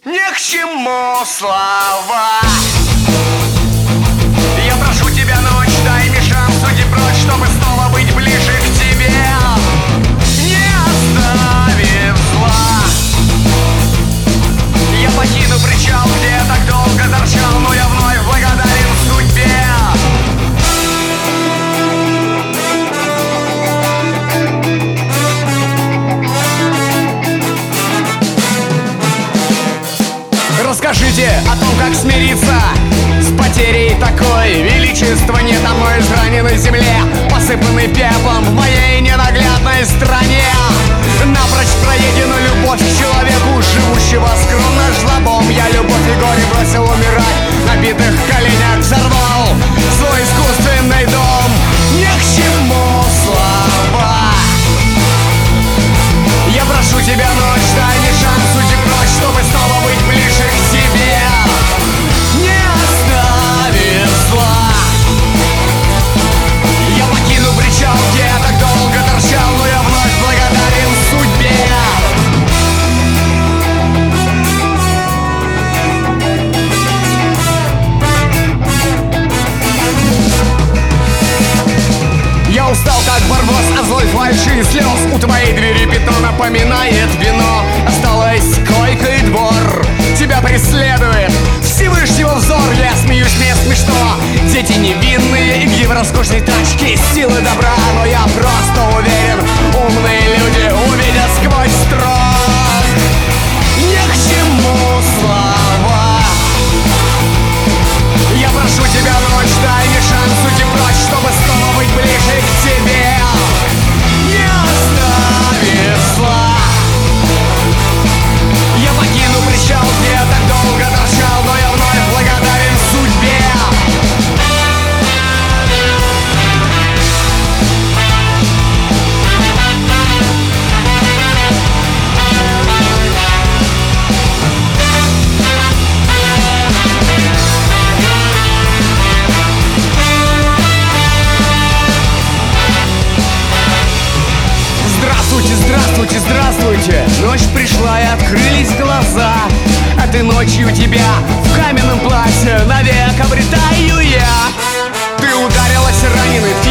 ни к чему слова. Я прошу тебя, ночь, дай мне шанс уйти прочь, чтобы снова быть ближе к тебе, не оставив зла. Я покину причал, где я так долго торчал, но я вновь благодарен судьбе. Расскажите о том, как смириться с потерей такой. Величества нет на моей израненной земле, посыпанный пеплом в моей ненаглядной стране. Напрочь проедена любовь к человеку, живущего скромно жлобом. Я любовь и горе бросил умирать, на битых коленях взорвал свой искусственный дом. Ни к чему слова. Я прошу тебя, ночь, дай мне шанс уйти прочь, чтобы снова быть ближе к тебе, не оставив зла. Я покину причал, где я так долго торчал, но я вновь благодарен судьбе. Я устал, как барбос, от злой фальши и слез. У твоей двери пятно напоминает вино. Осталась койка и двор, тебя преследует Всевышнего взор. Я смеюсь, мне смешно. Дети невинные, игри в роскошной тачке, силы добра. Но я просто уверен, умные люди увидят сквозь страх. Ни к чему слова. Я прошу тебя, ночь, дай мне шанс уйти прочь, чтобы снова быть ближе к тебе, не оставив зла. Я покину причал, где я так долго торчал, но я вновь благодарен судьбе. Здравствуйте, здравствуйте, здравствуйте. Ночь пришла и открылись глаза. Этой ночью тебя в каменном платье навек обретаю я. Ты ударилась раненый в